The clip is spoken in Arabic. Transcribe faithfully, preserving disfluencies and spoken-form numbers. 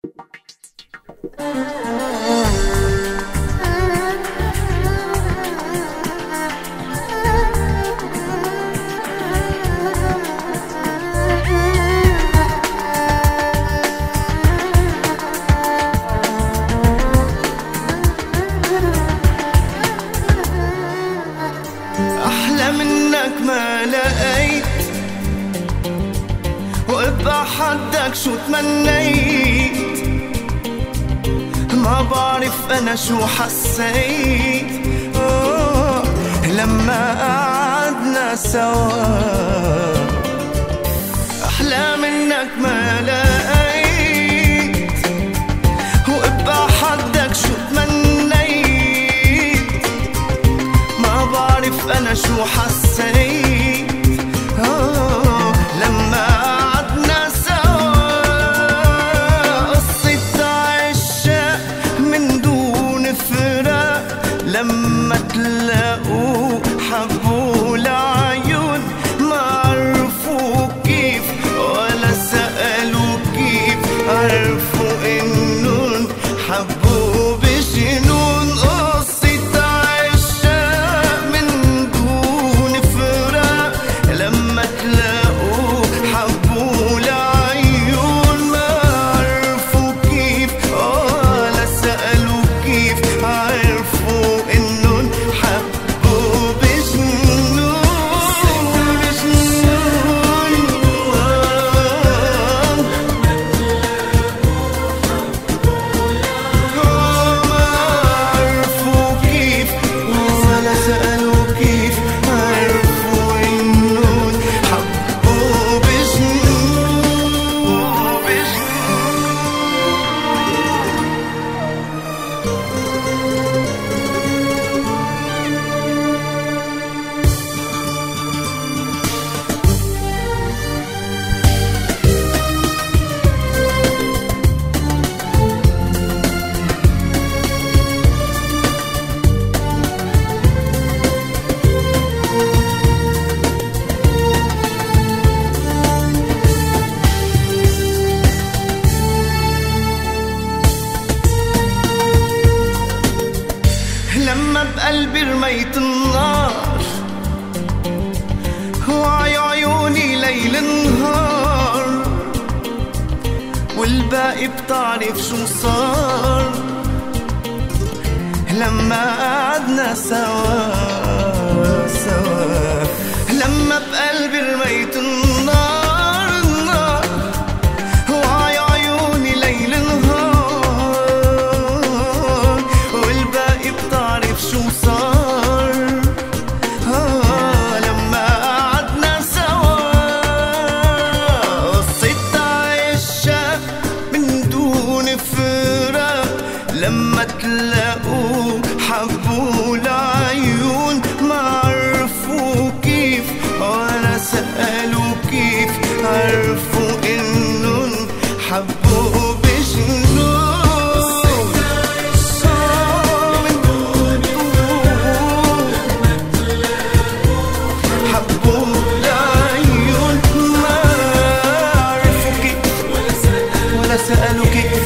أحلى منك ما لقيت، وبحدك شو تمنيت. ما بعرف أنا شو حسيت أوه لما قعدنا سوا. أحلى منك ما لقيت، وبحدك شو تمنيت. ما بعرف أنا شو حسيت أوه لما قعدنا سوا. قصة عشاق من دون فراق، لما تلاقوا حبوا العيون. ما عرفوا كيف ولا سألوا كيف، عرفوا إنهم حبوا بجنون. قصة عشاق من دون فراق، لما تلاقوا حبوا العيون. ما عرفوا كيف ولا سألوا كيف، عرفوا إنهم حبوا بجنون. لما بقلبي رميت النار، وعي عيوني ليل نهار، والباقي بتعرف شو صار لما قعدنا سوا سوا. لما بقلبي رميت النار النار، وعي عيوني ليل نهار، والباقي بتعرف شو صار آه لما قعدنا سوا. قصة عشاق من دون فراق، لما تلاقوا حبوا العيون. ما عرفوا كيف ولا سألوا كيف، عرفوا إنهم حبوا بجنون. سألوا كيف